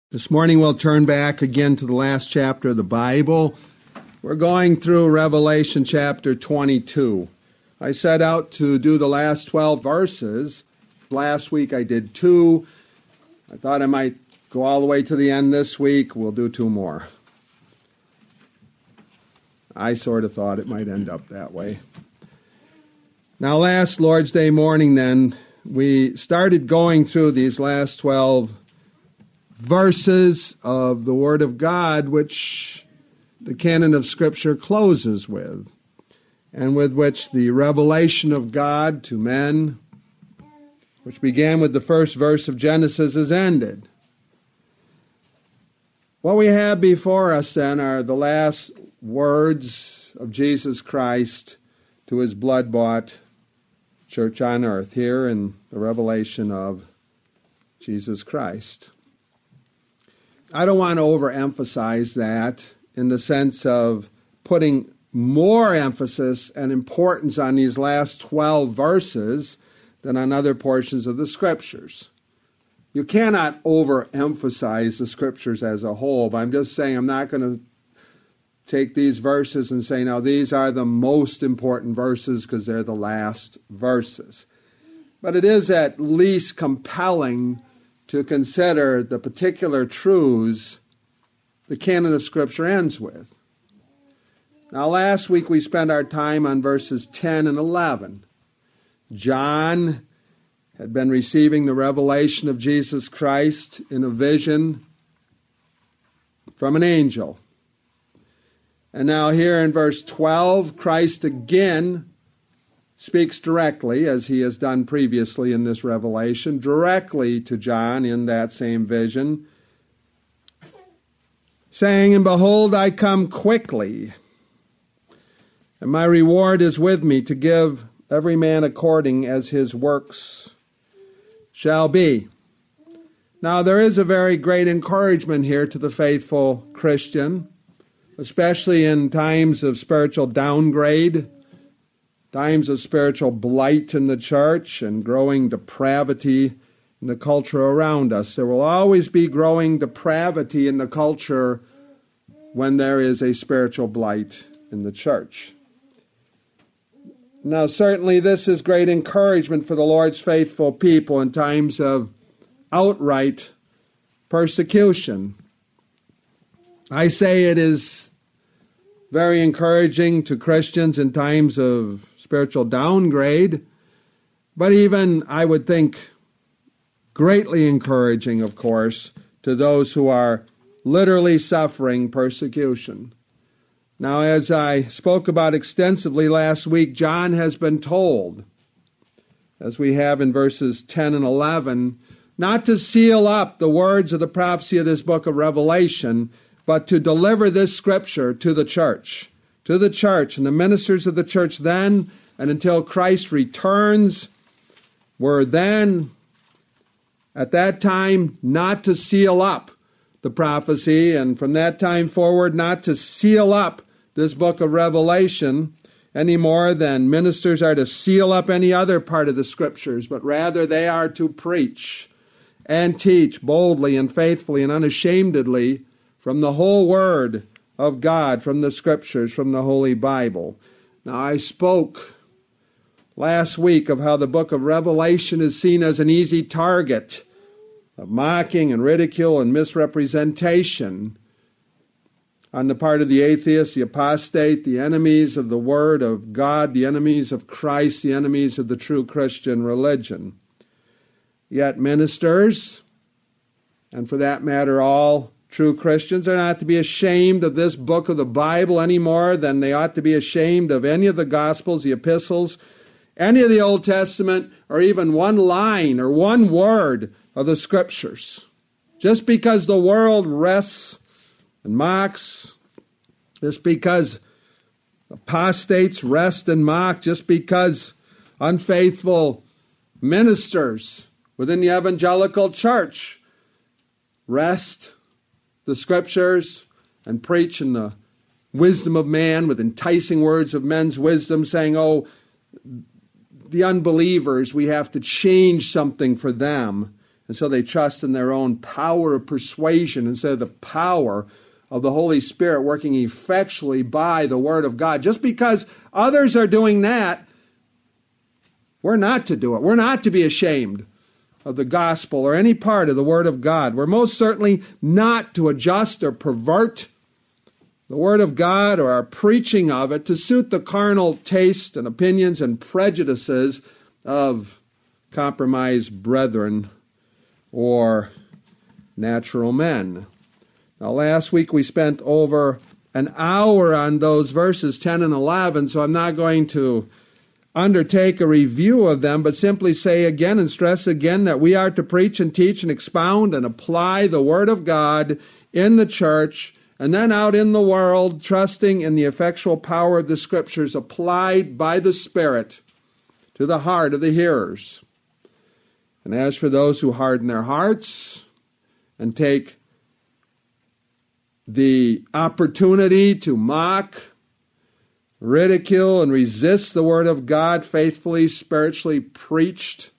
This morning we'll turn back again to the last chapter of the Bible. We're going through Revelation chapter 22. I set out to do the last 12 verses. Last week I did 2. I thought I might go all the way to the end this week. We'll do 2 more. I sort of thought it might end up that way. Now last Lord's Day morning then, we started going through these last 12 verses of the Word of God, which the canon of Scripture closes with, and with which the revelation of God to men, which began with the first verse of Genesis, is ended. What we have before us then are the last words of Jesus Christ to his blood-bought church on earth, here in the revelation of Jesus Christ. I don't want to overemphasize that in the sense of putting more emphasis and importance on these last 12 verses than on other portions of the Scriptures. You cannot overemphasize the Scriptures as a whole, but I'm just saying I'm not going to take these verses and say, now these are the most important verses because they're the last verses. But it is at least compelling to consider the particular truths the canon of Scripture ends with. Now, last week we spent our time on verses 10 and 11. John had been receiving the revelation of Jesus Christ in a vision from an angel. And now here in verse 12, Christ again speaks directly, as he has done previously in this revelation, directly to John in that same vision, saying, "And behold, I come quickly, and my reward is with me to give every man according as his works shall be." Now, there is a very great encouragement here to the faithful Christian, especially in times of spiritual downgrade, times of spiritual blight in the church and growing depravity in the culture around us. There will always be growing depravity in the culture when there is a spiritual blight in the church. Now, certainly this is great encouragement for the Lord's faithful people in times of outright persecution. I say it is very encouraging to Christians in times of spiritual downgrade, but even, I would think, greatly encouraging, of course, to those who are literally suffering persecution. Now, as I spoke about extensively last week, John has been told, as we have in verses 10 and 11, not to seal up the words of the prophecy of this book of Revelation, but to deliver this Scripture to the church and the ministers of the church then and until Christ returns, were then, at that time, not to seal up the prophecy, and from that time forward, not to seal up this book of Revelation any more than ministers are to seal up any other part of the Scriptures, but rather they are to preach and teach boldly and faithfully and unashamedly from the whole Word of God, from the Scriptures, from the Holy Bible. Now, I spoke last week of how the book of Revelation is seen as an easy target of mocking and ridicule and misrepresentation on the part of the atheist, the apostate, the enemies of the Word of God, the enemies of Christ, the enemies of the true Christian religion. Yet ministers, and for that matter all true Christians, are not to be ashamed of this book of the Bible any more than they ought to be ashamed of any of the Gospels, the epistles, any of the Old Testament, or even one line or one word of the Scriptures. Just because the world rests and mocks, just because apostates rest and mock, just because unfaithful ministers within the evangelical church rest the Scriptures and preach in the wisdom of man with enticing words of men's wisdom, saying, oh, the unbelievers, we have to change something for them. And so they trust in their own power of persuasion instead of the power of the Holy Spirit working effectually by the Word of God. Just because others are doing that, we're not to do it. We're not to be ashamed of the gospel or any part of the Word of God. We're most certainly not to adjust or pervert the Word of God or our preaching of it to suit the carnal taste and opinions and prejudices of compromised brethren or natural men. Now, last week we spent over an hour on those verses 10 and 11, so I'm not going to undertake a review of them, but simply say again and stress again that we are to preach and teach and expound and apply the Word of God in the church and then out in the world, trusting in the effectual power of the Scriptures applied by the Spirit to the heart of the hearers. And as for those who harden their hearts and take the opportunity to mock, ridicule, and resist the Word of God faithfully, spiritually preached,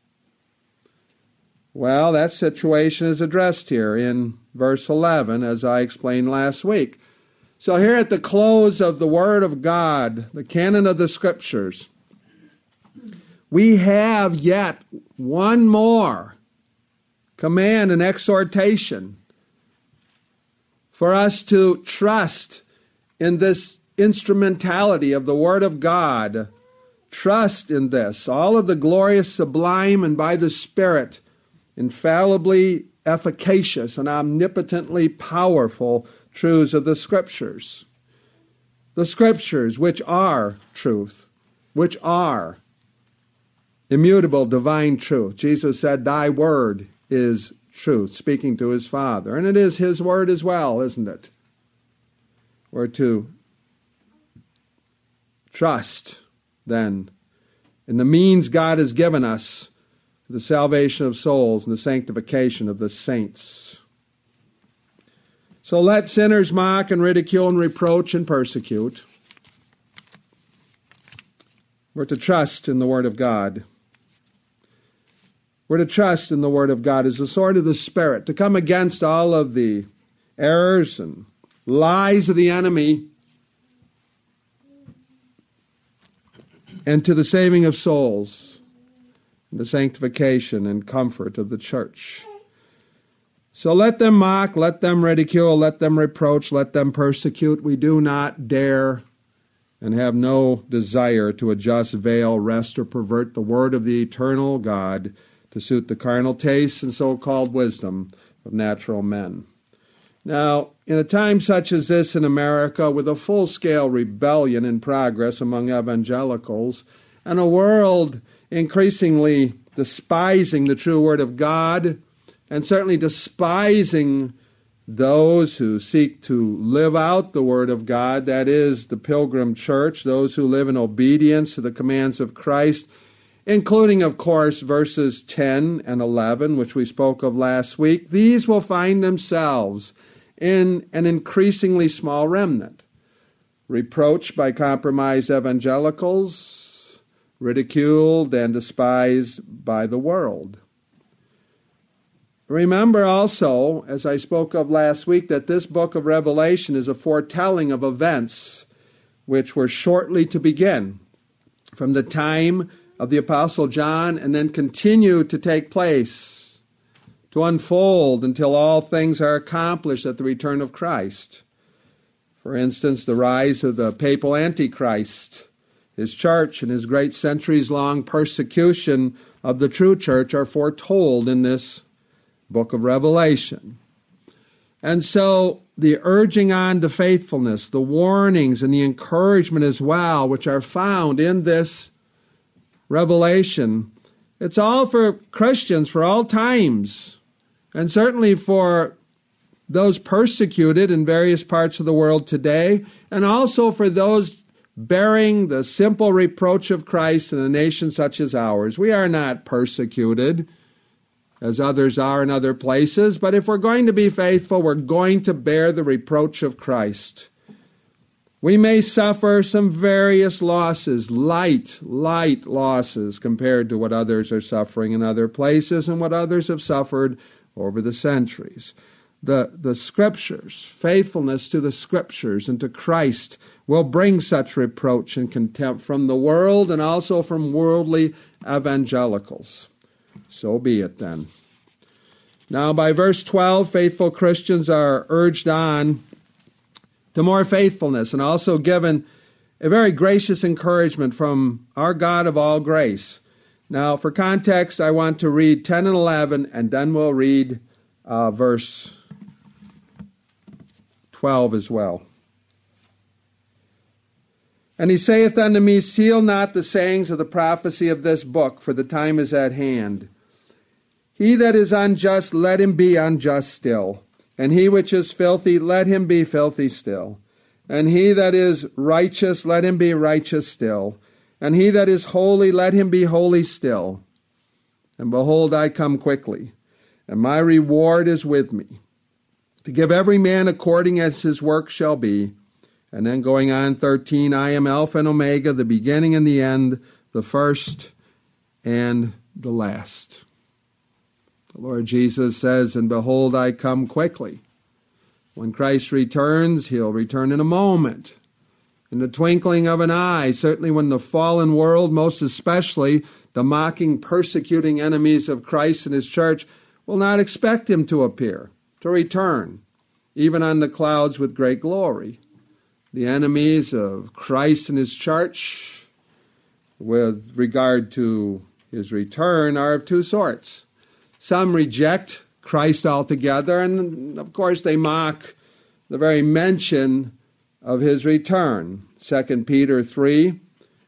well, that situation is addressed here in verse 11, as I explained last week. So here at the close of the Word of God, the canon of the Scriptures, we have yet one more command and exhortation for us to trust in this instrumentality of the Word of God. Trust in this, all of the glorious, sublime, and by the Spirit, infallibly efficacious and omnipotently powerful truths of the Scriptures. The Scriptures, which are truth, which are immutable divine truth. Jesus said, "Thy word is truth," speaking to his Father. And it is his word as well, isn't it? We're to trust, then, in the means God has given us for the salvation of souls and the sanctification of the saints. So let sinners mock and ridicule and reproach and persecute. We're to trust in the Word of God. We're to trust in the Word of God as the sword of the Spirit, to come against all of the errors and lies of the enemy and to the saving of souls, and the sanctification and comfort of the church. So let them mock, let them ridicule, let them reproach, let them persecute. We do not dare and have no desire to adjust, veil, wrest, or pervert the word of the eternal God to suit the carnal tastes and so-called wisdom of natural men. Now, in a time such as this in America, with a full-scale rebellion in progress among evangelicals, and a world increasingly despising the true Word of God, and certainly despising those who seek to live out the Word of God, that is, the Pilgrim Church, those who live in obedience to the commands of Christ, including, of course, verses 10 and 11, which we spoke of last week, these will find themselves in an increasingly small remnant, reproached by compromised evangelicals, ridiculed and despised by the world. Remember also, as I spoke of last week, that this book of Revelation is a foretelling of events which were shortly to begin from the time of the Apostle John and then continue to take place, to unfold until all things are accomplished at the return of Christ. For instance, the rise of the papal Antichrist, his church, and his great centuries-long persecution of the true church are foretold in this book of Revelation. And so the urging on to faithfulness, the warnings and the encouragement as well, which are found in this Revelation, it's all for Christians for all times, and certainly for those persecuted in various parts of the world today, and also for those bearing the simple reproach of Christ in a nation such as ours. We are not persecuted as others are in other places, but if we're going to be faithful, we're going to bear the reproach of Christ. We may suffer some various losses, light losses compared to what others are suffering in other places and what others have suffered over the centuries. The Scriptures, faithfulness to the Scriptures and to Christ will bring such reproach and contempt from the world and also from worldly evangelicals. So be it then. Now by verse 12, faithful Christians are urged on to more faithfulness and also given a very gracious encouragement from our God of all grace. Now for context, I want to read 10 and 11 and then we'll read verse 12 as well. And he saith unto me, seal not the sayings of the prophecy of this book, for the time is at hand. He that is unjust, let him be unjust still. And he which is filthy, let him be filthy still. And he that is righteous, let him be righteous still. And he that is holy, let him be holy still. And behold, I come quickly, and my reward is with me, to give every man according as his work shall be. And then going on, 13, I am Alpha and Omega, the beginning and the end, the first and the last. The Lord Jesus says, and behold, I come quickly. When Christ returns, he'll return in a moment, in the twinkling of an eye. Certainly when the fallen world, most especially the mocking, persecuting enemies of Christ and his church, will not expect him to appear, to return, even on the clouds with great glory. The enemies of Christ and his church, with regard to his return, are of two sorts. Some reject Christ altogether, and of course they mock the very mention of his return. 2 Peter 3,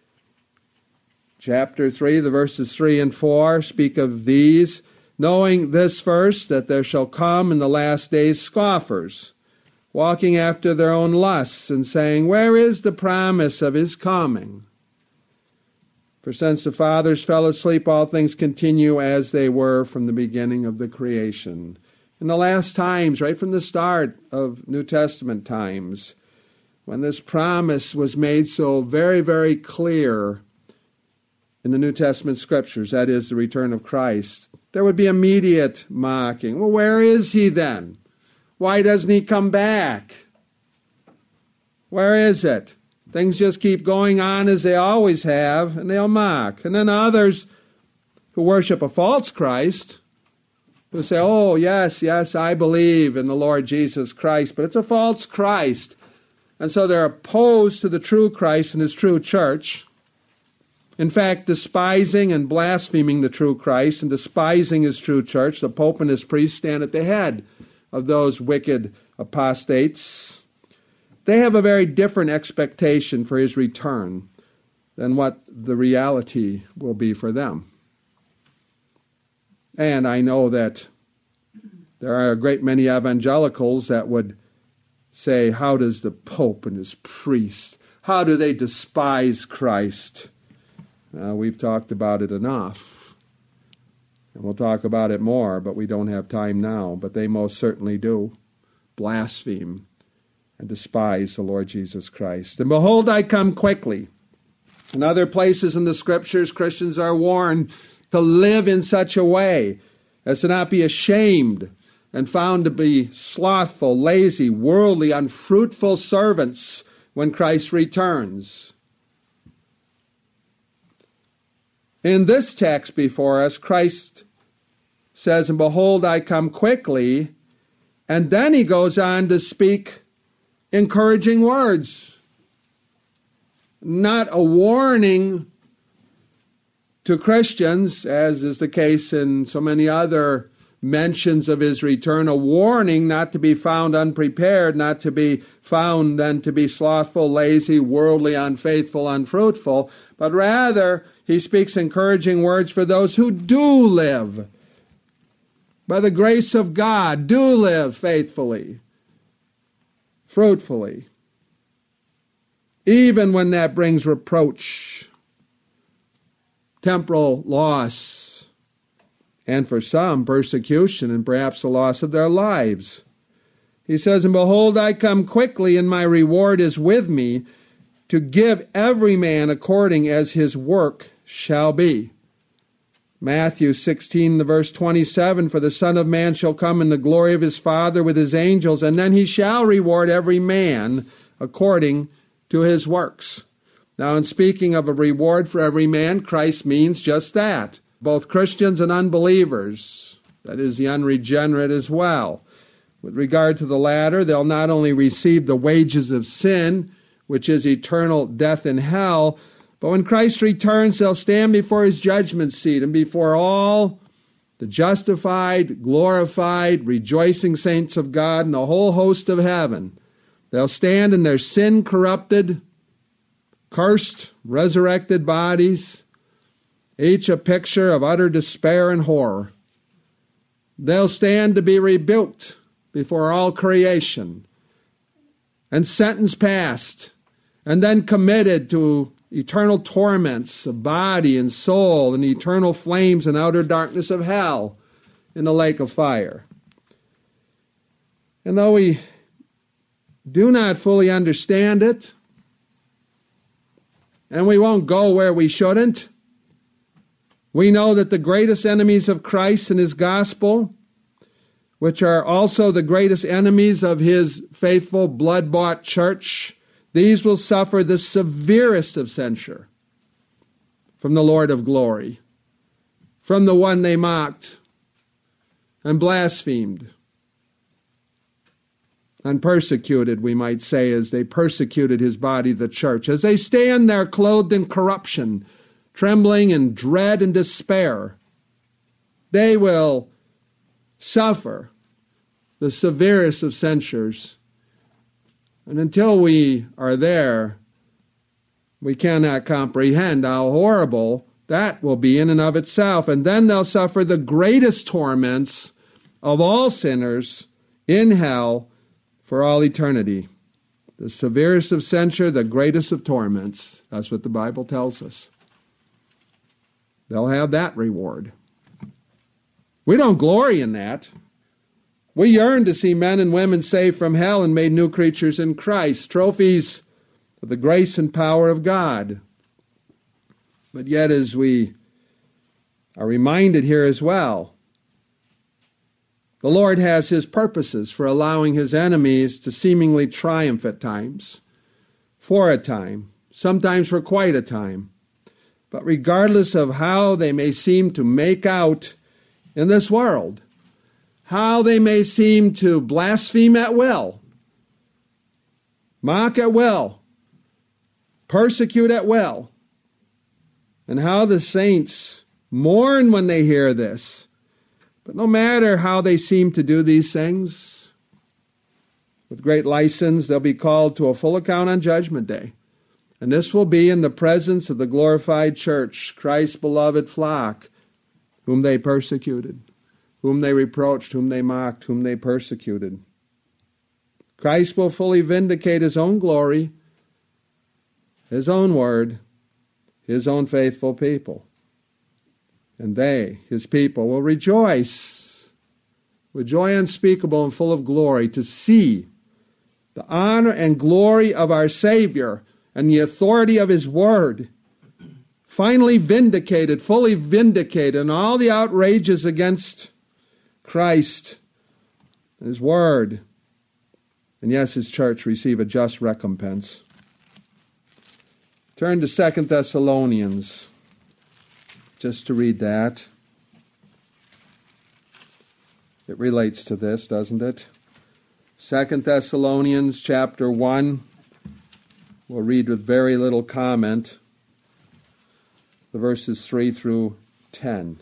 chapter 3, the verses 3 and 4 speak of these, knowing this first, that there shall come in the last days scoffers, walking after their own lusts, and saying, where is the promise of his coming? For since the fathers fell asleep, all things continue as they were from the beginning of the creation. In the last times, right from the start of New Testament times, when this promise was made so very, very clear in the New Testament scriptures, that is, the return of Christ, there would be immediate mocking. Well, where is he then? Why doesn't he come back? Where is it? Things just keep going on as they always have, and they'll mock. And then others who worship a false Christ who say, oh, yes, I believe in the Lord Jesus Christ, but it's a false Christ. And so they're opposed to the true Christ and his true church. In fact, despising and blaspheming the true Christ and despising his true church, the Pope and his priests stand at the head of those wicked apostates. They have a very different expectation for his return than what the reality will be for them. And I know that there are a great many evangelicals that would say, how does the Pope and his priests, how do they despise Christ? We've talked about it enough. And we'll talk about it more, but we don't have time now. But they most certainly do blaspheme and despise the Lord Jesus Christ. And behold, I come quickly. In other places in the Scriptures, Christians are warned to live in such a way as to not be ashamed and found to be slothful, lazy, worldly, unfruitful servants when Christ returns. In this text before us, Christ says, and behold, I come quickly, and then he goes on to speak encouraging words. Not a warning to Christians, as is the case in so many other mentions of his return, a warning not to be found unprepared, not to be found then to be slothful, lazy, worldly, unfaithful, unfruitful, but rather he speaks encouraging words for those who do live, by the grace of God, do live faithfully, fruitfully, even when that brings reproach, temporal loss, and for some persecution and perhaps the loss of their lives. He says, and behold, I come quickly, and my reward is with me, to give every man according as his work shall be. Matthew 16, the verse 27, for the Son of Man shall come in the glory of his Father with his angels, and then he shall reward every man according to his works. Now, in speaking of a reward for every man, Christ means just that. Both Christians and unbelievers, that is, the unregenerate as well. With regard to the latter, they'll not only receive the wages of sin, which is eternal death in hell, but when Christ returns, they'll stand before his judgment seat and before all the justified, glorified, rejoicing saints of God and the whole host of heaven. They'll stand in their sin-corrupted, cursed, resurrected bodies, each a picture of utter despair and horror. They'll stand to be rebuked before all creation and sentence passed and then committed to eternal torments of body and soul and eternal flames and outer darkness of hell in the lake of fire. And though we do not fully understand it, and we won't go where we shouldn't, we know that the greatest enemies of Christ and his gospel, which are also the greatest enemies of his faithful blood-bought church, these will suffer the severest of censure from the Lord of glory, from the one they mocked and blasphemed and persecuted, we might say, as they persecuted his body, the church. As they stand there clothed in corruption, trembling in dread and despair, they will suffer the severest of censures. And until we are there, we cannot comprehend how horrible that will be in and of itself. And then they'll suffer the greatest torments of all sinners in hell for all eternity. The severest of censure, the greatest of torments. That's what the Bible tells us. They'll have that reward. We don't glory in that. We yearn to see men and women saved from hell and made new creatures in Christ, trophies of the grace and power of God. But yet, as we are reminded here as well, the Lord has his purposes for allowing his enemies to seemingly triumph at times, for a time, sometimes for quite a time. But regardless of how they may seem to make out in this world, how they may seem to blaspheme at will, mock at will, persecute at will, and how the saints mourn when they hear this. But no matter how they seem to do these things, with great license, they'll be called to a full account on Judgment Day. And this will be in the presence of the glorified church, Christ's beloved flock, whom they persecuted, whom they reproached, whom they mocked, whom they persecuted. Christ will fully vindicate his own glory, his own word, his own faithful people. And they, his people, will rejoice with joy unspeakable and full of glory to see the honor and glory of our Savior and the authority of his word finally vindicated, fully vindicated, and all the outrages against Christ and his word, and yes, his church receive a just recompense. Turn to 2 Thessalonians, just to read that. It relates to this, doesn't it? 2 Thessalonians chapter 1. We'll read with very little comment the verses 3 through 10.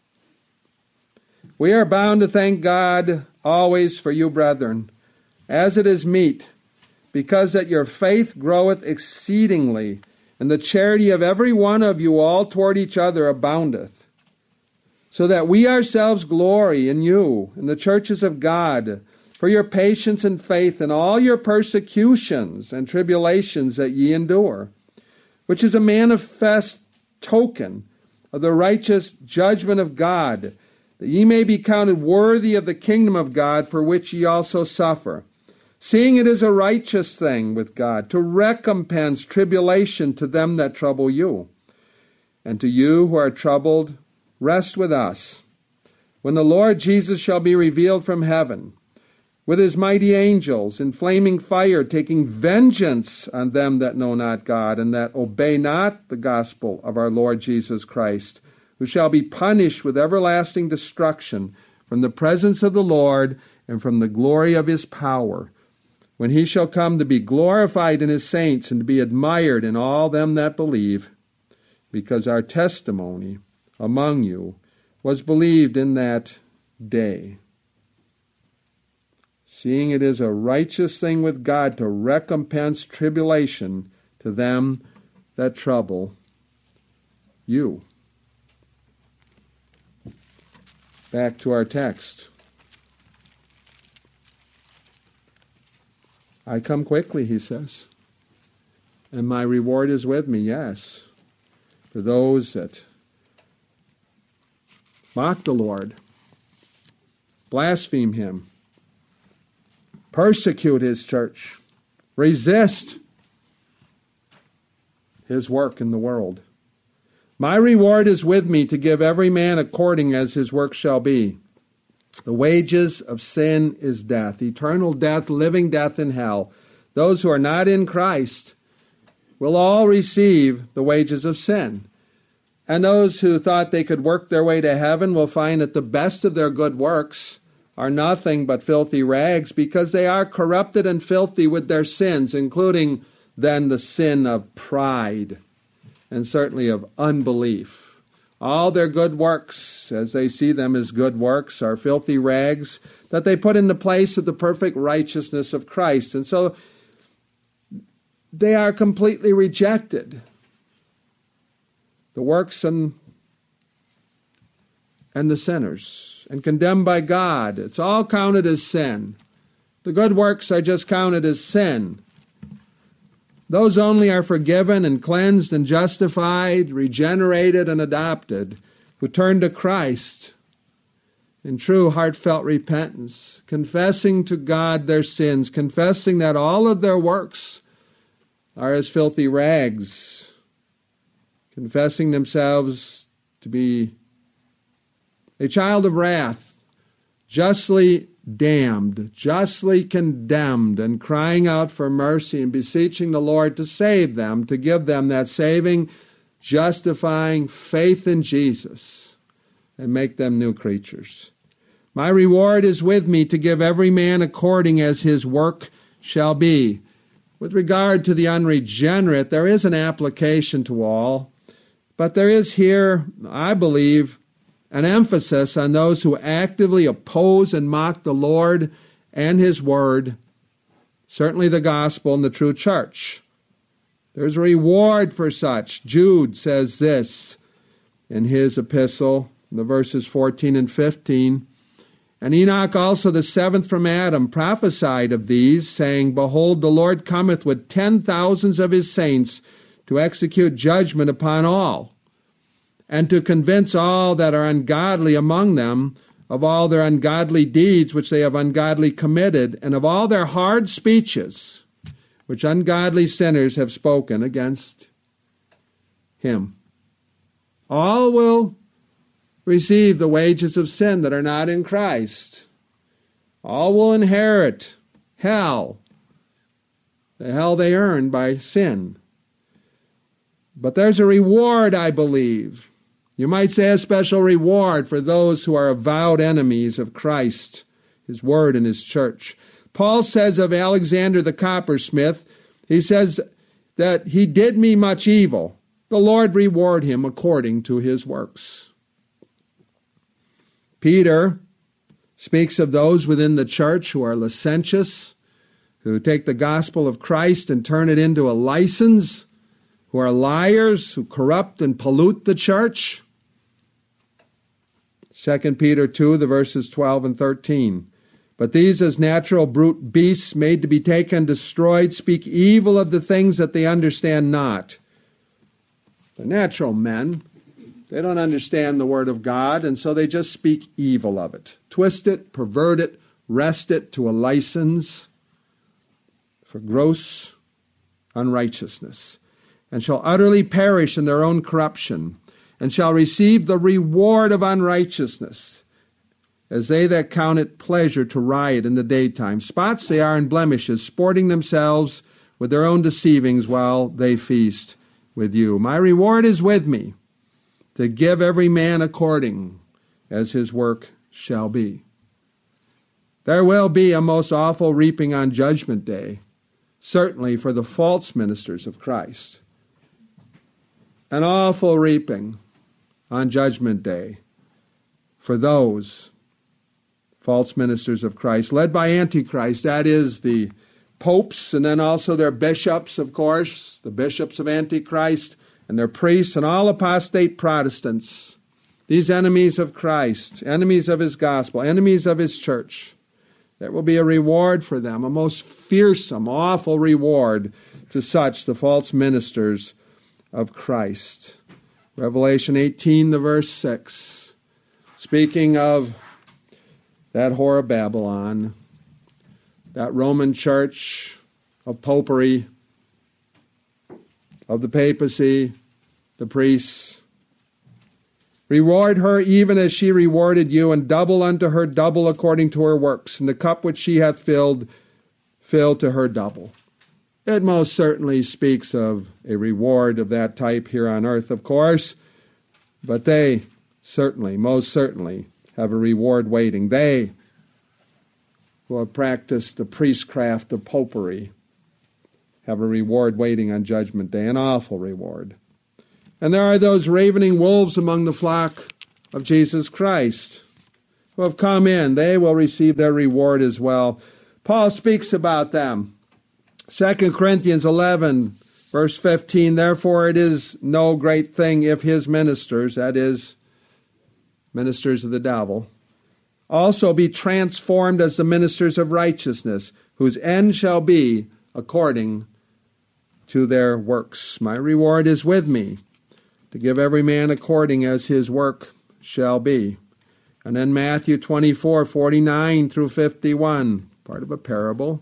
We are bound to thank God always for you, brethren, as it is meet, because that your faith groweth exceedingly, and the charity of every one of you all toward each other aboundeth, so that we ourselves glory in you, in the churches of God, for your patience and faith in all your persecutions and tribulations that ye endure, which is a manifest token of the righteous judgment of God, that ye may be counted worthy of the kingdom of God, for which ye also suffer. seeing it is a righteous thing with God to recompense tribulation to them that trouble you. And to you who are troubled, rest with us, when the Lord Jesus shall be revealed from heaven, with his mighty angels in flaming fire, taking vengeance on them that know not God, and that obey not the gospel of our Lord Jesus Christ, who shall be punished with everlasting destruction from the presence of the Lord and from the glory of his power, when he shall come to be glorified in his saints and to be admired in all them that believe, because our testimony among you was believed in that day. Seeing it is a righteous thing with God to recompense tribulation to them that trouble you. Back to our text. I come quickly, he says, and my reward is with me, yes, for those that mock the Lord, blaspheme him, persecute his church, resist his work in the world. My reward is with me to give every man according as his work shall be. The wages of sin is death, eternal death, living death in hell. Those who are not in Christ will all receive the wages of sin. And those who thought they could work their way to heaven will find that the best of their good works are nothing but filthy rags, because they are corrupted and filthy with their sins, including then the sin of pride and certainly of unbelief. All their good works, as they see them as good works, are filthy rags that they put in the place of the perfect righteousness of Christ. And so they are completely rejected. The works and the sinners, and condemned by God. It's all counted as sin. The good works are just counted as sin. Those only are forgiven and cleansed and justified, regenerated and adopted, who turn to Christ in true heartfelt repentance, confessing to God their sins, confessing that all of their works are as filthy rags, confessing themselves to be a child of wrath, justly damned, justly condemned, and crying out for mercy and beseeching the Lord to save them, to give them that saving, justifying faith in Jesus, and make them new creatures. My reward is with me to give every man according as his work shall be. With regard to the unregenerate, there is an application to all, but there is here, I believe, an emphasis on those who actively oppose and mock the Lord and his word, certainly the gospel and the true church. There's a reward for such. Jude says this in his epistle, the verses 14 and 15. And Enoch also, the seventh from Adam, prophesied of these, saying, Behold, the Lord cometh with 10,000s of his saints to execute judgment upon all, and to convince all that are ungodly among them of all their ungodly deeds which they have ungodly committed, and of all their hard speeches which ungodly sinners have spoken against him. All will receive the wages of sin that are not in Christ. All will inherit hell, the hell they earned by sin. But there's a reward, I believe. You might say a special reward for those who are avowed enemies of Christ, his word, and his church. Paul says of Alexander the coppersmith, he says that he did me much evil. The Lord reward him according to his works. Peter speaks of those within the church who are licentious, who take the gospel of Christ and turn it into a license, who are liars, who corrupt and pollute the church. 2 Peter 2, the verses 12 and 13. But these, as natural brute beasts made to be taken, destroyed, speak evil of the things that they understand not. The natural men, they don't understand the word of God, and so they just speak evil of it. Twist it, pervert it, wrest it to a license. for gross unrighteousness, and shall utterly perish in their own corruption, and shall receive the reward of unrighteousness, as they that count it pleasure to riot in the daytime. Spots they are and blemishes, sporting themselves with their own deceivings while they feast with you. My reward is with me, to give every man according as his work shall be. There will be a most awful reaping on Judgment Day, certainly for the false ministers of Christ. An awful reaping on Judgment Day for those false ministers of Christ, led by Antichrist, that is the popes, and then also their bishops, of course, the bishops of Antichrist, and their priests, and all apostate Protestants, these enemies of Christ, enemies of his gospel, enemies of his church. There will be a reward for them, a most fearsome, awful reward to such, the false ministers of Christ. Revelation 18, the verse 6, speaking of that whore of Babylon, that Roman church of popery, of the papacy, the priests. Reward her even as she rewarded you, and double unto her double according to her works, and the cup which she hath filled, fill to her double. It most certainly speaks of a reward of that type here on earth, of course, but they certainly, most certainly, have a reward waiting. They who have practiced the priestcraft of popery have a reward waiting on Judgment Day, an awful reward. And there are those ravening wolves among the flock of Jesus Christ who have come in. They will receive their reward as well. Paul speaks about them. 2 Corinthians 11, verse 15, therefore it is no great thing if his ministers, that is, ministers of the devil, also be transformed as the ministers of righteousness, whose end shall be according to their works. My reward is with me, to give every man according as his work shall be. And then Matthew 24, 49 through 51, part of a parable,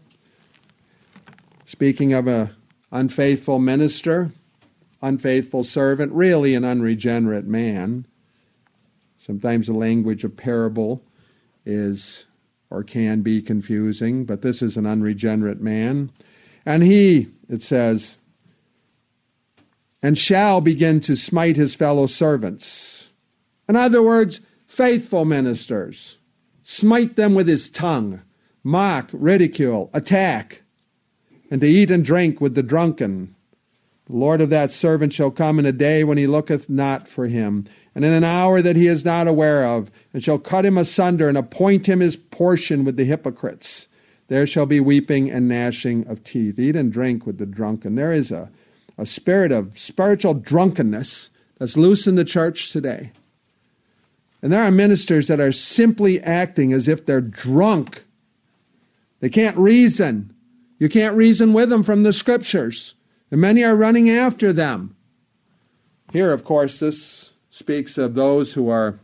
speaking of an unfaithful minister, unfaithful servant, really an unregenerate man. Sometimes the language of parable is or can be confusing, but this is an unregenerate man. And he, it says, and shall begin to smite his fellow servants. In other words, faithful ministers. Smite them with his tongue, mock, ridicule, attack, and to eat and drink with the drunken. The Lord of that servant shall come in a day when he looketh not for him, and in an hour that he is not aware of, and shall cut him asunder, and appoint him his portion with the hypocrites. There shall be weeping and gnashing of teeth. Eat and drink with the drunken. There is a spirit of spiritual drunkenness that's loose in the church today. And there are ministers that are simply acting as if they're drunk. They can't reason. You can't reason with them from the Scriptures. And many are running after them. Here, of course, this speaks of those who are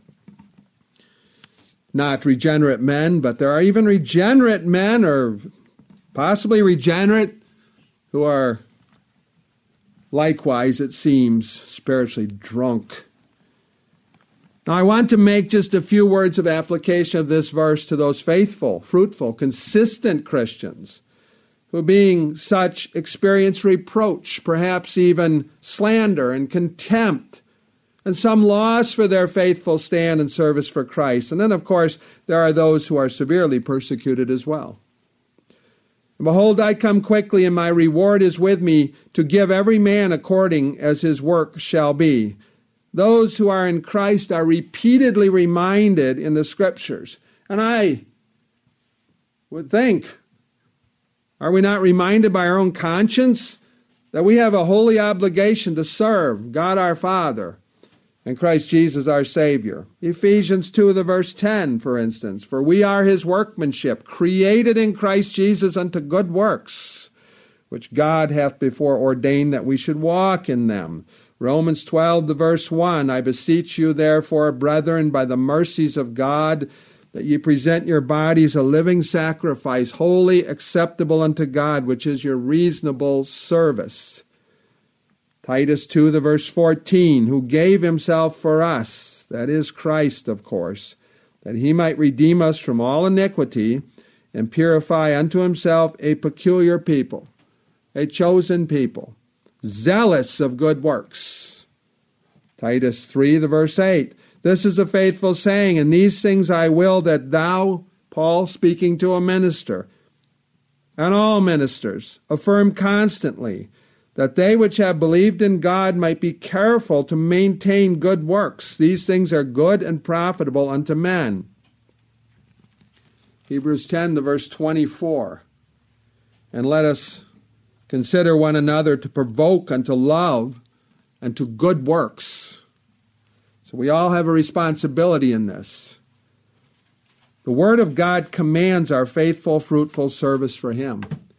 not regenerate men, but there are even regenerate men, or possibly regenerate, who are likewise, it seems, spiritually drunk. Now, I want to make just a few words of application of this verse to those faithful, fruitful, consistent Christians who, being such, experience reproach, perhaps even slander and contempt, and some loss for their faithful stand and service for Christ. And then, of course, there are those who are severely persecuted as well. And behold, I come quickly, and my reward is with me, to give every man according as his work shall be. Those who are in Christ are repeatedly reminded in the Scriptures. And I would think, are we not reminded by our own conscience that we have a holy obligation to serve God our Father and Christ Jesus our Savior? Ephesians 2, the verse 10, for instance, for we are his workmanship, created in Christ Jesus unto good works, which God hath before ordained that we should walk in them. Romans 12, the verse 1, I beseech you therefore, brethren, by the mercies of God, that ye present your bodies a living sacrifice, holy, acceptable unto God, which is your reasonable service. Titus 2, the verse 14, who gave himself for us, that is Christ, of course, that he might redeem us from all iniquity and purify unto himself a peculiar people, a chosen people, zealous of good works. Titus 3, the verse 8, this is a faithful saying, and these things I will that thou, Paul speaking to a minister, and all ministers, affirm constantly, that they which have believed in God might be careful to maintain good works. These things are good and profitable unto men. Hebrews 10, the verse 24. And let us consider one another to provoke unto love and to good works. So we all have a responsibility in this. The Word of God commands our faithful, fruitful service for Him.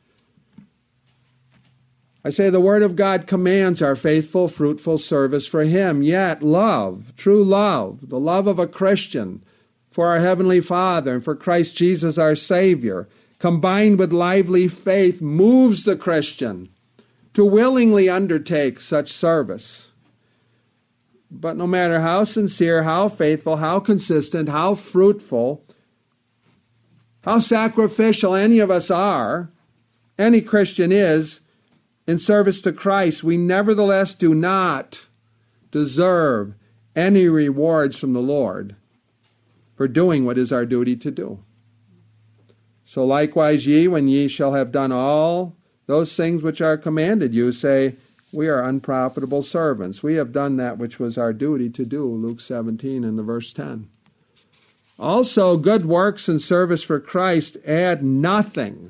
I say the Word of God commands our faithful, fruitful service for Him. Yet love, true love, the love of a Christian for our Heavenly Father and for Christ Jesus our Savior, combined with lively faith, moves the Christian to willingly undertake such service. But no matter how sincere, how faithful, how consistent, how fruitful, how sacrificial any of us are, any Christian is, in service to Christ, we nevertheless do not deserve any rewards from the Lord for doing what is our duty to do. So likewise ye, when ye shall have done all those things which are commanded you, say, we are unprofitable servants. We have done that which was our duty to do, Luke 17 and the verse 10. Also, good works and service for Christ add nothing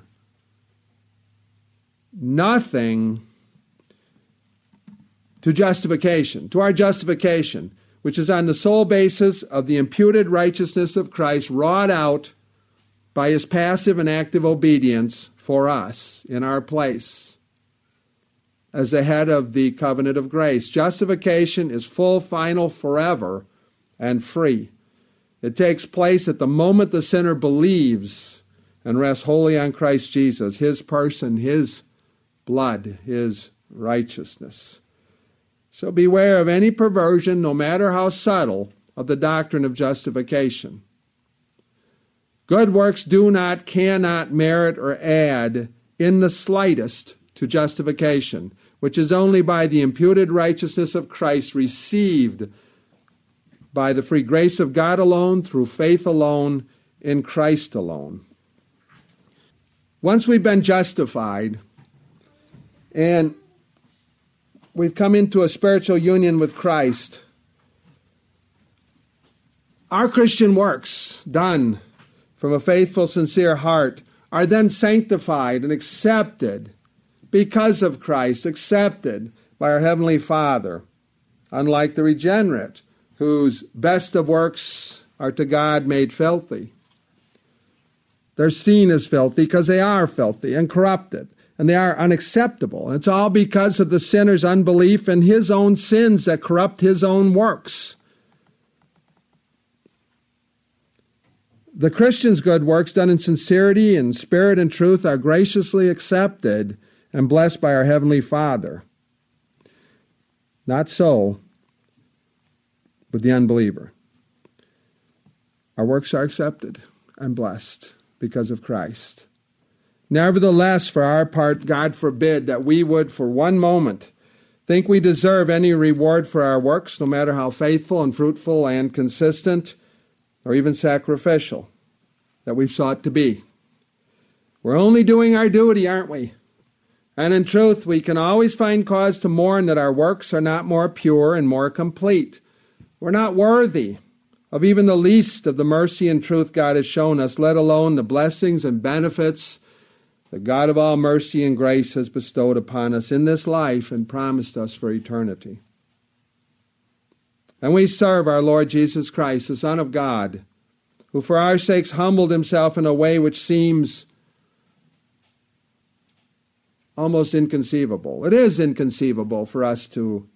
to justification, to our justification, which is on the sole basis of the imputed righteousness of Christ wrought out by His passive and active obedience for us in our place as the head of the covenant of grace. Justification is full, final, forever, and free. It takes place at the moment the sinner believes and rests wholly on Christ Jesus, His person, His blood, His righteousness. So beware of any perversion, no matter how subtle, of the doctrine of justification. Good works cannot merit or add in the slightest to justification, which is only by the imputed righteousness of Christ received by the free grace of God alone, through faith alone, in Christ alone. Once we've been justified, and we've come into a spiritual union with Christ, our Christian works, done from a faithful, sincere heart, are then sanctified and accepted because of Christ, accepted by our Heavenly Father, unlike the regenerate, whose best of works are to God made filthy. They're seen as filthy because they are filthy and corrupted, and they are unacceptable. And it's all because of the sinner's unbelief and his own sins that corrupt his own works. The Christian's good works done in sincerity and spirit and truth are graciously accepted and blessed by our Heavenly Father. Not so with the unbeliever. Our works are accepted and blessed because of Christ. Nevertheless, for our part, God forbid that we would for one moment think we deserve any reward for our works, no matter how faithful and fruitful and consistent or even sacrificial that we've sought to be. We're only doing our duty, aren't we? And in truth, we can always find cause to mourn that our works are not more pure and more complete. We're not worthy of even the least of the mercy and truth God has shown us, let alone the blessings and benefits that God of all mercy and grace has bestowed upon us in this life and promised us for eternity. And we serve our Lord Jesus Christ, the Son of God, who for our sakes humbled himself in a way which seems almost inconceivable. It is inconceivable for us to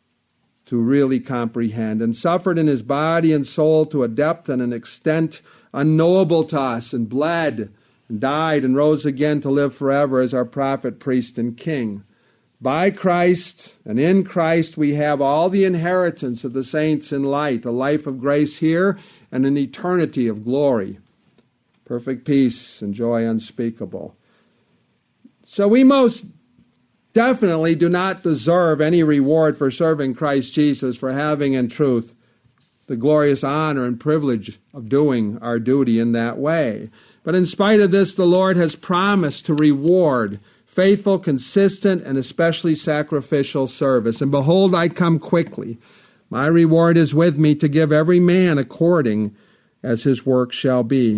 really comprehend, and suffered in his body and soul to a depth and an extent unknowable to us, and bled and died and rose again to live forever as our prophet, priest, and king. By Christ and in Christ we have all the inheritance of the saints in light, a life of grace here and an eternity of glory. Perfect peace and joy unspeakable. So we most definitely do not deserve any reward for serving Christ Jesus, for having in truth the glorious honor and privilege of doing our duty in that way. But in spite of this, the Lord has promised to reward faithful, consistent, and especially sacrificial service. And behold, I come quickly. My reward is with me to give every man according as his work shall be.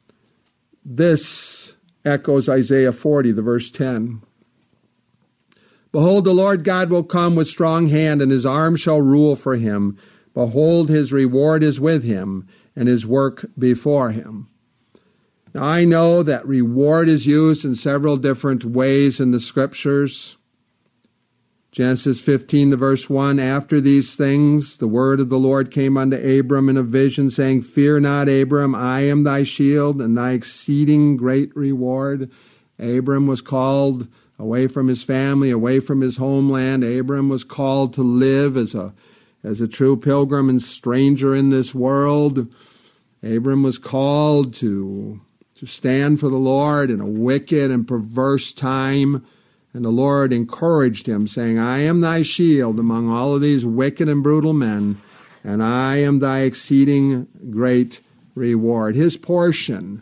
This echoes Isaiah 40, the verse 10. Behold, the Lord God will come with strong hand, and his arm shall rule for him. Behold, his reward is with him, and his work before him. Now, I know that reward is used in several different ways in the Scriptures. Genesis 15, the verse 1, after these things, the word of the Lord came unto Abram in a vision, saying, Fear not, Abram, I am thy shield and thy exceeding great reward. Abram was called away from his family, away from his homeland. Abram was called to live as a true pilgrim and stranger in this world. Abram was called to stand for the Lord in a wicked and perverse time. And the Lord encouraged him, saying, I am thy shield among all of these wicked and brutal men, and I am thy exceeding great reward. His portion.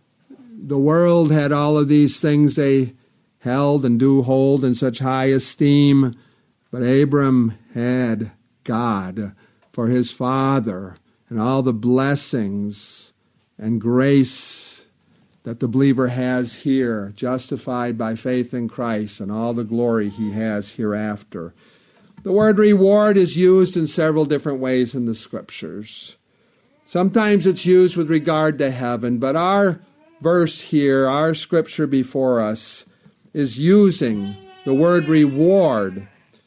The world had all of these things they held and do hold in such high esteem, but Abram had God for his father and all the blessings and grace that the believer has here, justified by faith in Christ, and all the glory he has hereafter. The word reward is used in several different ways in the Scriptures. Sometimes it's used with regard to heaven, but our verse here, our Scripture before us, is using the word reward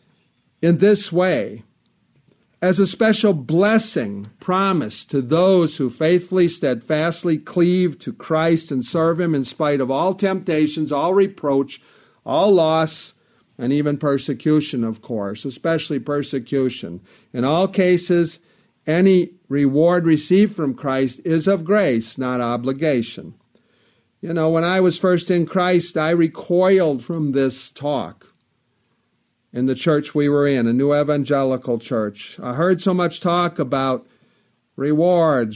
in this way, as a special blessing promised to those who faithfully, steadfastly cleave to Christ and serve him in spite of all temptations, all reproach, all loss, and even persecution, of course, especially persecution. In all cases, any reward received from Christ is of grace, not obligation. You know, when I was first in Christ, I recoiled from this talk. In the church we were in, a new evangelical church, I heard so much talk about rewards,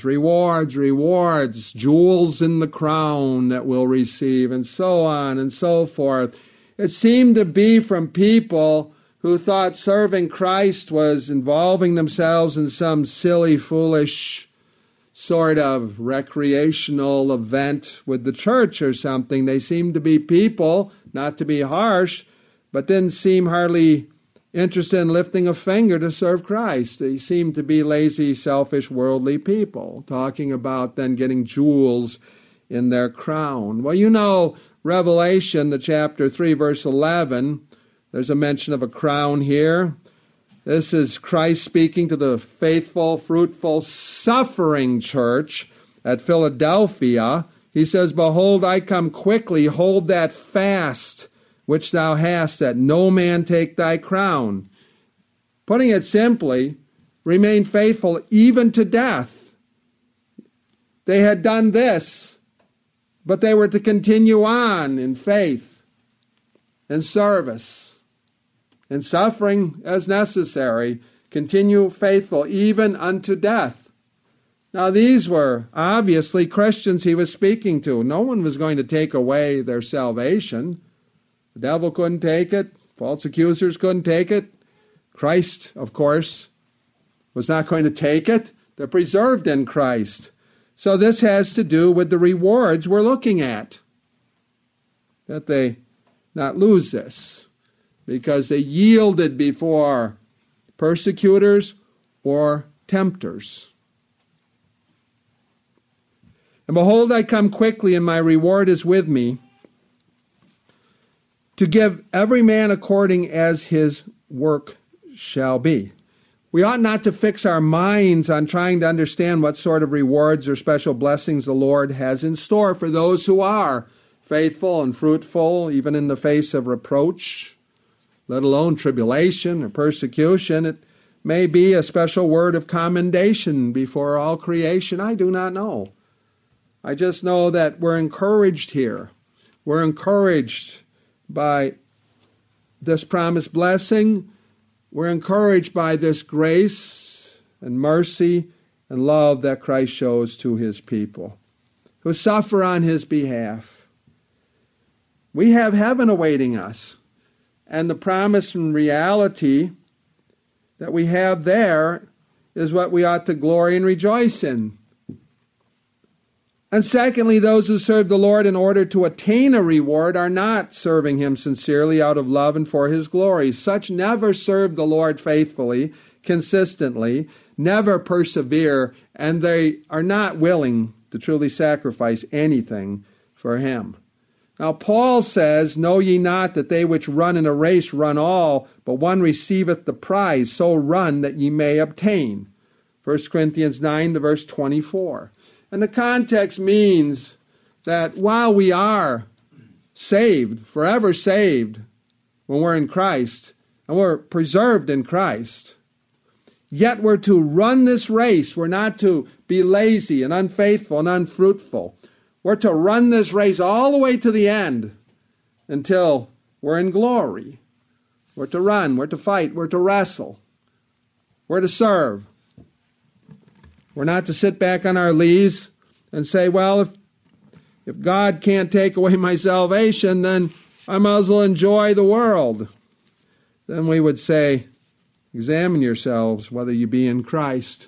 jewels in the crown that we'll receive, and so on and so forth. It seemed to be from people who thought serving Christ was involving themselves in some silly, foolish sort of recreational event with the church or something. They seemed to be people, not to be harsh, but didn't seem hardly interested in lifting a finger to serve Christ. They seemed to be lazy, selfish, worldly people, talking about then getting jewels in their crown. Well, you know, Revelation, the chapter 3, verse 11, there's a mention of a crown here. This is Christ speaking to the faithful, fruitful, suffering church at Philadelphia. He says, Behold, I come quickly, hold that fast which thou hast, that no man take thy crown. Putting it simply, remain faithful even to death. They had done this, but they were to continue on in faith and service and suffering as necessary, continue faithful even unto death. Now these were obviously Christians he was speaking to. No one was going to take away their salvation. The devil couldn't take it. False accusers couldn't take it. Christ, of course, was not going to take it. They're preserved in Christ. So this has to do with the rewards we're looking at. That they not lose this, because they yielded before persecutors or tempters. And behold, I come quickly, and my reward is with me, to give every man according as his work shall be. We ought not to fix our minds on trying to understand what sort of rewards or special blessings the Lord has in store for those who are faithful and fruitful, even in the face of reproach, let alone tribulation or persecution. It may be a special word of commendation before all creation. I do not know. I just know that we're encouraged here. We're encouraged by this promised blessing. We're encouraged by this grace and mercy and love that Christ shows to his people who suffer on his behalf. We have heaven awaiting us, and the promise and reality that we have there is what we ought to glory and rejoice in. And secondly, those who serve the Lord in order to attain a reward are not serving him sincerely out of love and for his glory. Such never serve the Lord faithfully, consistently, never persevere, and they are not willing to truly sacrifice anything for him. Now Paul says, "Know ye not that they which run in a race run all, but one receiveth the prize, so run that ye may obtain." 1 Corinthians 9, the verse 24. And the context means that while we are saved, forever saved, when we're in Christ, and we're preserved in Christ, yet we're to run this race. We're not to be lazy and unfaithful and unfruitful. We're to run this race all the way to the end until we're in glory. We're to run, we're to fight, we're to wrestle, we're to serve. We're not to sit back on our lees and say, well, if God can't take away my salvation, then I might as well enjoy the world. Then we would say, examine yourselves whether you be in Christ.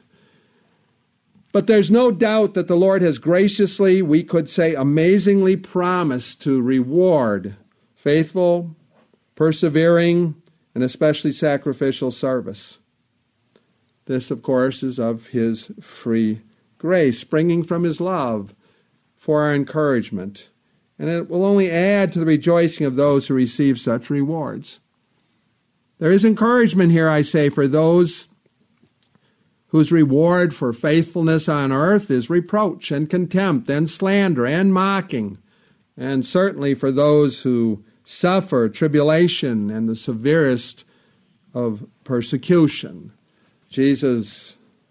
But there's no doubt that the Lord has graciously, we could say amazingly, promised to reward faithful, persevering, and especially sacrificial service. This, of course, is of his free grace, springing from his love for our encouragement. And it will only add to the rejoicing of those who receive such rewards. There is encouragement here, I say, for those whose reward for faithfulness on earth is reproach and contempt and slander and mocking, and certainly for those who suffer tribulation and the severest of persecution. Jesus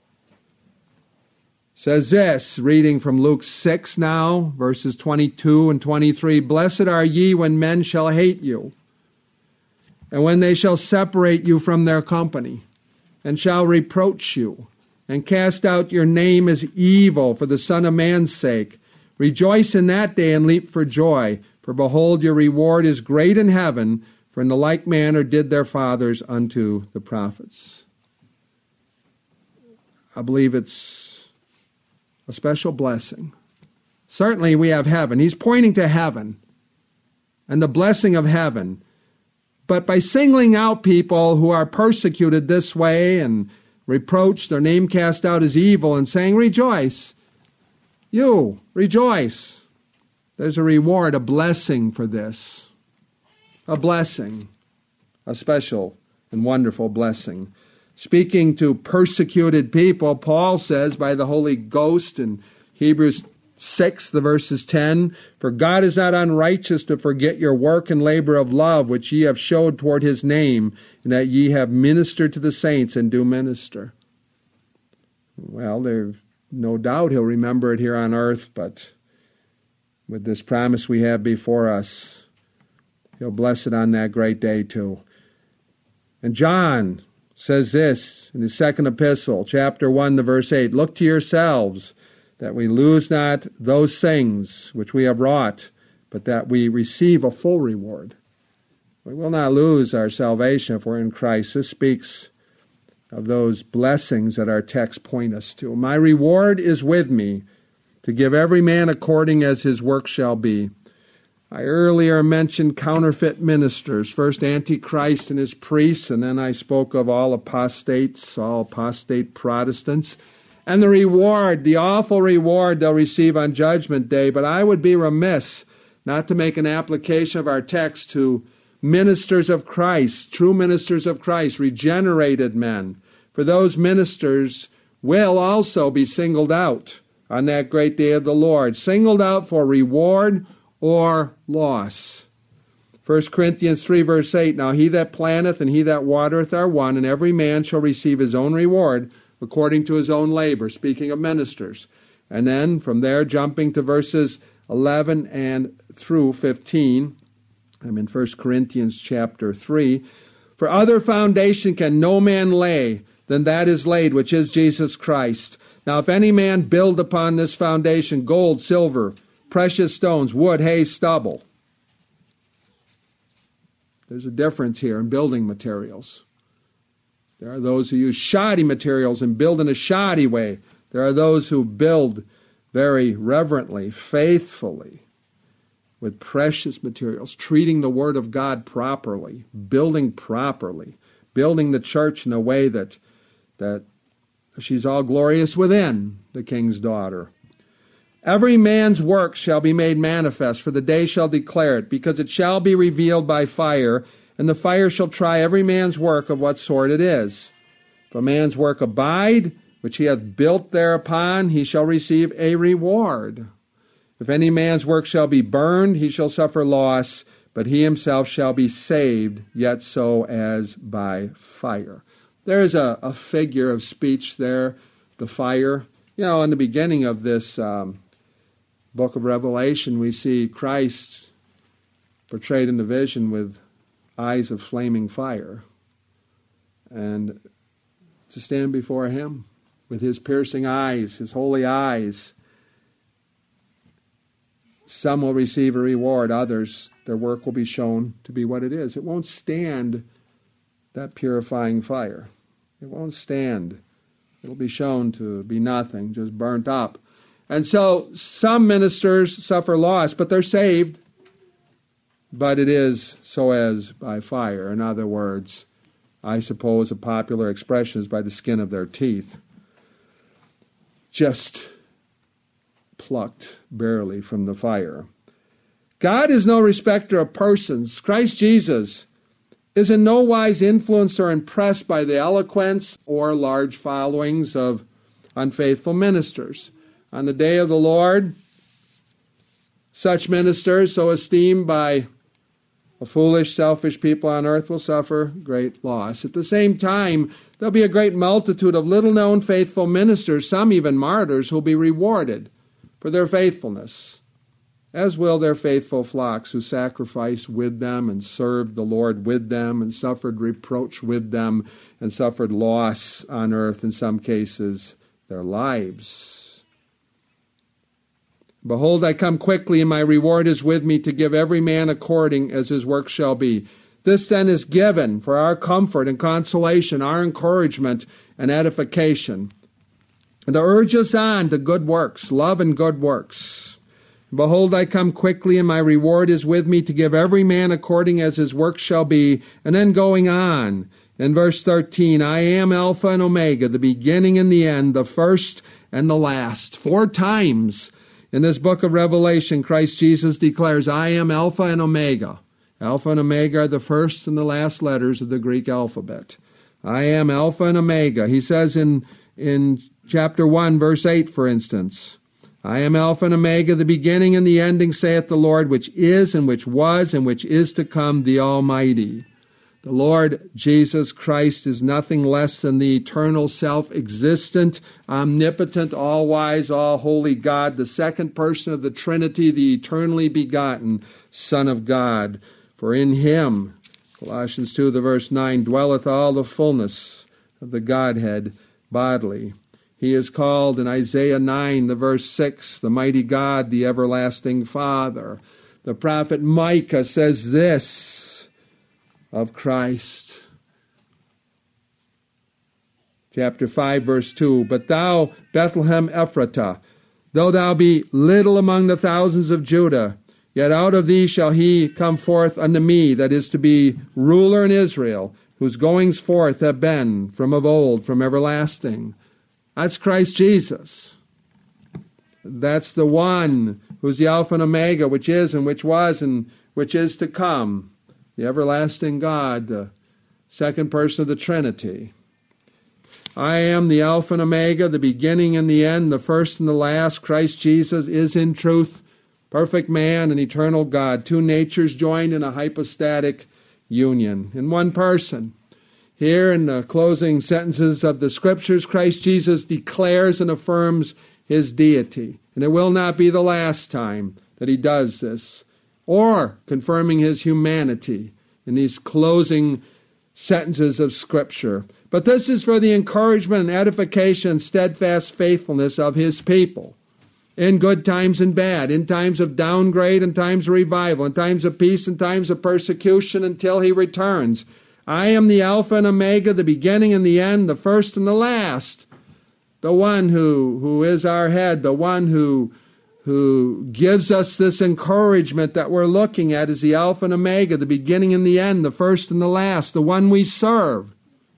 says this, reading from Luke 6 now, verses 22 and 23, "Blessed are ye when men shall hate you, and when they shall separate you from their company, and shall reproach you, and cast out your name as evil for the Son of Man's sake. Rejoice in that day and leap for joy, for behold, your reward is great in heaven, for in the like manner did their fathers unto the prophets." I believe it's a special blessing. Certainly we have heaven. He's pointing to heaven and the blessing of heaven. But by singling out people who are persecuted this way and reproached, their name cast out as evil, and saying, rejoice, you, rejoice. There's a reward, a blessing for this. A blessing, a special and wonderful blessing. Speaking to persecuted people, Paul says by the Holy Ghost in Hebrews 6, the verses 10, "For God is not unrighteous to forget your work and labor of love, which ye have showed toward his name, and that ye have ministered to the saints and do minister." Well, there's no doubt he'll remember it here on earth, but with this promise we have before us, he'll bless it on that great day too. And John says this in his second epistle, chapter 1, the verse 8, "Look to yourselves, that we lose not those things which we have wrought, but that we receive a full reward." We will not lose our salvation if we're in Christ. This speaks of those blessings that our texts point us to. "My reward is with me, to give every man according as his work shall be." I earlier mentioned counterfeit ministers, first Antichrist and his priests, and then I spoke of all apostates, all apostate Protestants, and the reward, the awful reward they'll receive on Judgment Day. But I would be remiss not to make an application of our text to ministers of Christ, true ministers of Christ, regenerated men. For those ministers will also be singled out on that great day of the Lord, singled out for reward or loss. 1 Corinthians 3 verse 8, Now he that planteth and he that watereth are one, and every man shall receive his own reward according to his own labor, speaking of ministers. And then from there, jumping to verses 11 and through 15, I'm in 1 Corinthians chapter 3, For other foundation can no man lay than that is laid, which is Jesus Christ. Now if any man build upon this foundation gold, silver, precious stones, wood, hay, stubble. There's a difference here in building materials. There are those who use shoddy materials and build in a shoddy way. There are those who build very reverently, faithfully, with precious materials, treating the Word of God properly, building properly, building the church in a way that she's all glorious within, the king's daughter. Every man's work shall be made manifest, for the day shall declare it, because it shall be revealed by fire, and the fire shall try every man's work of what sort it is. If a man's work abide, which he hath built thereupon, he shall receive a reward. If any man's work shall be burned, he shall suffer loss, but he himself shall be saved, yet so as by fire. There is a figure of speech there, the fire. In the beginning of this book of Revelation, we see Christ portrayed in the vision with eyes of flaming fire. And to stand before him with his piercing eyes, his holy eyes, some will receive a reward, others, their work will be shown to be what it is. It won't stand that purifying fire. It won't stand. It'll be shown to be nothing, just burnt up. And so some ministers suffer loss, but they're saved. But it is so as by fire. In other words, I suppose a popular expression is by the skin of their teeth. Just plucked barely from the fire. God is no respecter of persons. Christ Jesus is in no wise influenced or impressed by the eloquence or large followings of unfaithful ministers. On the day of the Lord, such ministers, so esteemed by a foolish, selfish people on earth, will suffer great loss. At the same time, there'll be a great multitude of little-known faithful ministers, some even martyrs, who will be rewarded for their faithfulness, as will their faithful flocks who sacrificed with them and served the Lord with them and suffered reproach with them and suffered loss on earth, in some cases, their lives. Behold, I come quickly, and my reward is with me to give every man according as his work shall be. This then is given for our comfort and consolation, our encouragement and edification, and to urge us on to good works, love and good works. Behold, I come quickly, and my reward is with me to give every man according as his work shall be. And then going on, in verse 13, I am Alpha and Omega, the beginning and the end, the first and the last. 4 times in this book of Revelation, Christ Jesus declares, I am Alpha and Omega. Alpha and Omega are the first and the last letters of the Greek alphabet. I am Alpha and Omega. He says in chapter 1, verse 8, for instance, I am Alpha and Omega, the beginning and the ending, saith the Lord, which is and which was and which is to come, the Almighty. The Lord Jesus Christ is nothing less than the eternal, self-existent, omnipotent, all-wise, all-holy God, the second person of the Trinity, the eternally begotten Son of God. For in him, Colossians 2, the verse 9, dwelleth all the fullness of the Godhead bodily. He is called in Isaiah 9, the verse 6, the mighty God, the everlasting Father. The prophet Micah says this of Christ. Chapter 5, verse 2, But thou, Bethlehem Ephratah, though thou be little among the thousands of Judah, yet out of thee shall he come forth unto me, that is to be ruler in Israel, whose goings forth have been from of old, from everlasting. That's Christ Jesus. That's the one who's the Alpha and Omega, which is and which was and which is to come. The everlasting God, the second person of the Trinity. I am the Alpha and Omega, the beginning and the end, the first and the last. Christ Jesus is in truth perfect man and eternal God, two natures joined in a hypostatic union in one person. Here in the closing sentences of the Scriptures, Christ Jesus declares and affirms his deity. And it will not be the last time that he does this, or confirming his humanity in these closing sentences of Scripture. But this is for the encouragement and edification and steadfast faithfulness of his people, in good times and bad, in times of downgrade and times of revival, in times of peace and times of persecution, until he returns. I am the Alpha and Omega, the beginning and the end, the first and the last. The one who is our head, the one who gives us this encouragement that we're looking at is the Alpha and Omega, the beginning and the end, the first and the last. The one we serve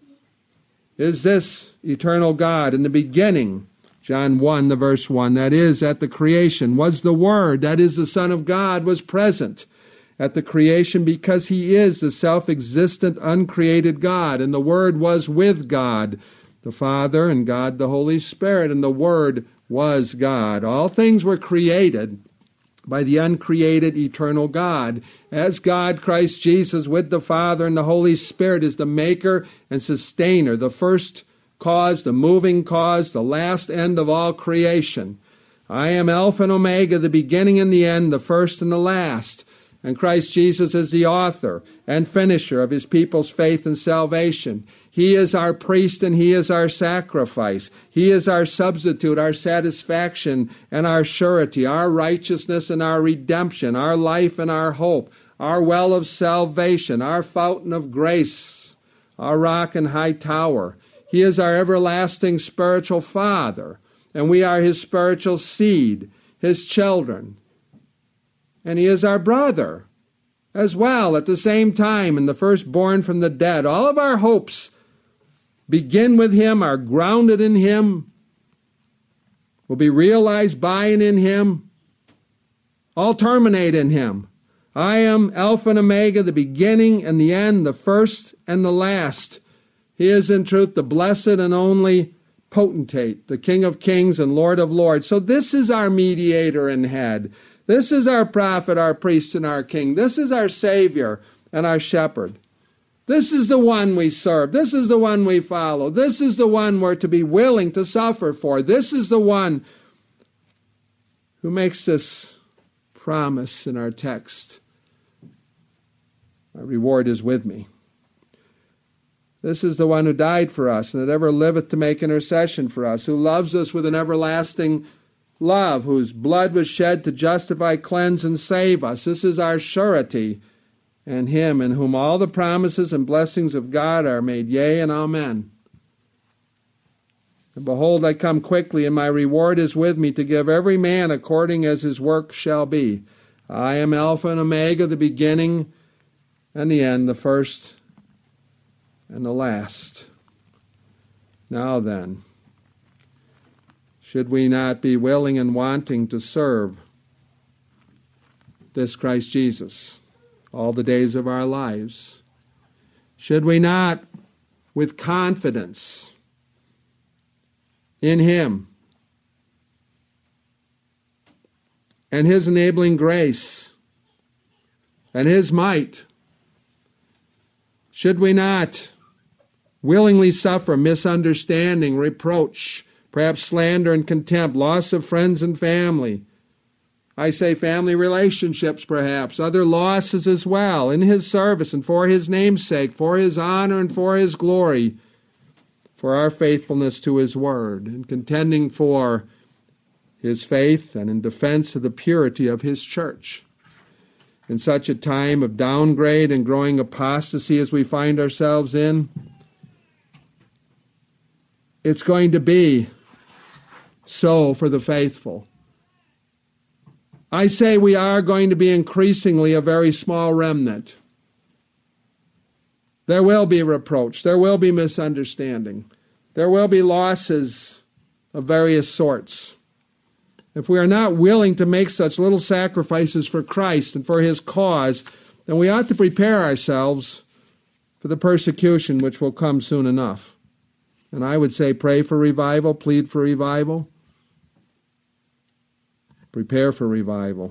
is this eternal God. In the beginning, John 1, the verse 1, that is, at the creation, was the Word, that is, the Son of God, was present at the creation because he is the self-existent, uncreated God. And the Word was with God, the Father, and God the Holy Spirit, and the Word was God. All things were created by the uncreated eternal God. As God, Christ Jesus, with the Father and the Holy Spirit, is the maker and sustainer, the first cause, the moving cause, the last end of all creation. I am Alpha and Omega, the beginning and the end, the first and the last. And Christ Jesus is the author and finisher of his people's faith and salvation. He is our priest and he is our sacrifice. He is our substitute, our satisfaction and our surety, our righteousness and our redemption, our life and our hope, our well of salvation, our fountain of grace, our rock and high tower. He is our everlasting spiritual Father, and we are his spiritual seed, his children. And he is our brother as well at the same time, and the firstborn from the dead. All of our hopes begin with him, are grounded in him, will be realized by and in him, all terminate in him. I am Alpha and Omega, the beginning and the end, the first and the last. He is in truth the blessed and only potentate, the King of kings and Lord of lords. So this is our mediator and head. This is our prophet, our priest, and our king. This is our Savior and our shepherd. This is the one we serve. This is the one we follow. This is the one we're to be willing to suffer for. This is the one who makes this promise in our text. My reward is with me. This is the one who died for us and that ever liveth to make intercession for us, who loves us with an everlasting love, whose blood was shed to justify, cleanse, and save us. This is our surety, and him in whom all the promises and blessings of God are made yea and amen. And behold, I come quickly, and my reward is with me to give every man according as his work shall be. I am Alpha and Omega, the beginning and the end, the first and the last. Now then, should we not be willing and wanting to serve this Christ Jesus all the days of our lives? Should we not, with confidence in him and his enabling grace and his might, should we not willingly suffer misunderstanding, reproach, perhaps slander and contempt, loss of friends and family? I say family relationships, perhaps, other losses as well, in his service and for his name's sake, for his honor and for his glory, for our faithfulness to his word, and contending for his faith and in defense of the purity of his church. In such a time of downgrade and growing apostasy as we find ourselves in, it's going to be so for the faithful. I say we are going to be increasingly a very small remnant. There will be reproach. There will be misunderstanding. There will be losses of various sorts. If we are not willing to make such little sacrifices for Christ and for his cause, then we ought to prepare ourselves for the persecution which will come soon enough. And I would say pray for revival, plead for revival, prepare for revival.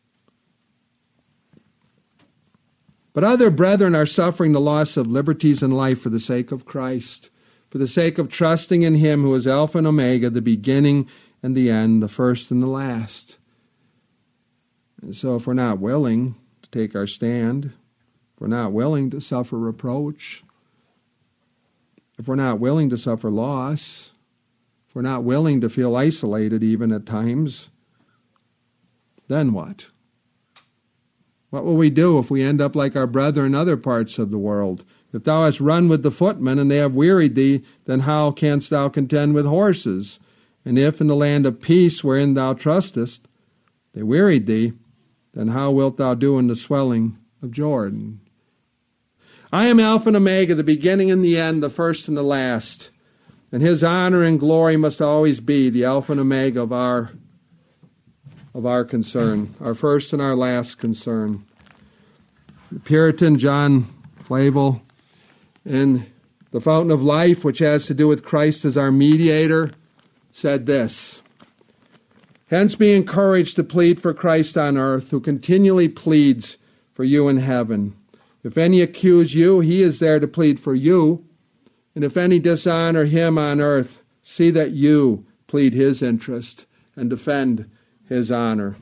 But other brethren are suffering the loss of liberties and life for the sake of Christ, for the sake of trusting in Him who is Alpha and Omega, the beginning and the end, the first and the last. And so if we're not willing to take our stand, if we're not willing to suffer reproach, if we're not willing to suffer loss, if we're not willing to feel isolated even at times, then what? What will we do if we end up like our brethren in other parts of the world? If thou hast run with the footmen, and they have wearied thee, then how canst thou contend with horses? And if in the land of peace wherein thou trustest, they wearied thee, then how wilt thou do in the swelling of Jordan? I am Alpha and Omega, the beginning and the end, the first and the last. And His honor and glory must always be the Alpha and Omega of our concern, our first and our last concern. The Puritan John Flavel, in The Fountain of Life, which has to do with Christ as our mediator, said this: hence be encouraged to plead for Christ on earth, who continually pleads for you in heaven. If any accuse you, He is there to plead for you. And if any dishonor Him on earth, see that you plead His interest and defend His honor.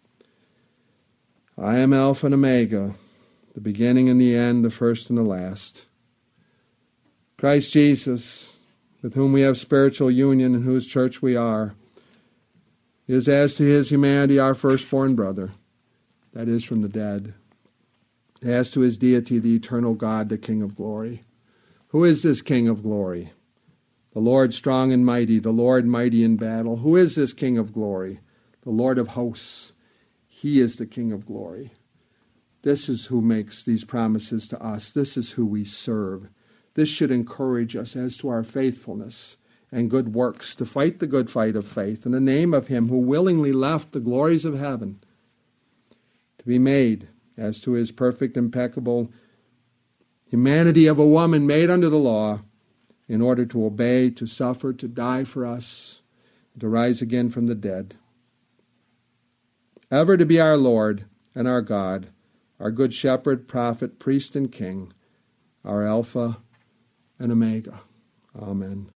I am Alpha and Omega, the beginning and the end, the first and the last. Christ Jesus, with whom we have spiritual union and whose church we are, is as to His humanity our firstborn brother, that is, from the dead. As to His deity, the eternal God, the King of glory. Who is this King of glory? The Lord strong and mighty, the Lord mighty in battle. Who is this King of glory? The Lord of hosts. He is the King of glory. This is who makes these promises to us. This is who we serve. This should encourage us as to our faithfulness and good works to fight the good fight of faith in the name of Him who willingly left the glories of heaven to be made as to His perfect, impeccable humanity of a woman made under the law in order to obey, to suffer, to die for us, to rise again from the dead. Ever to be our Lord and our God, our good shepherd, prophet, priest, and king, our Alpha and Omega. Amen.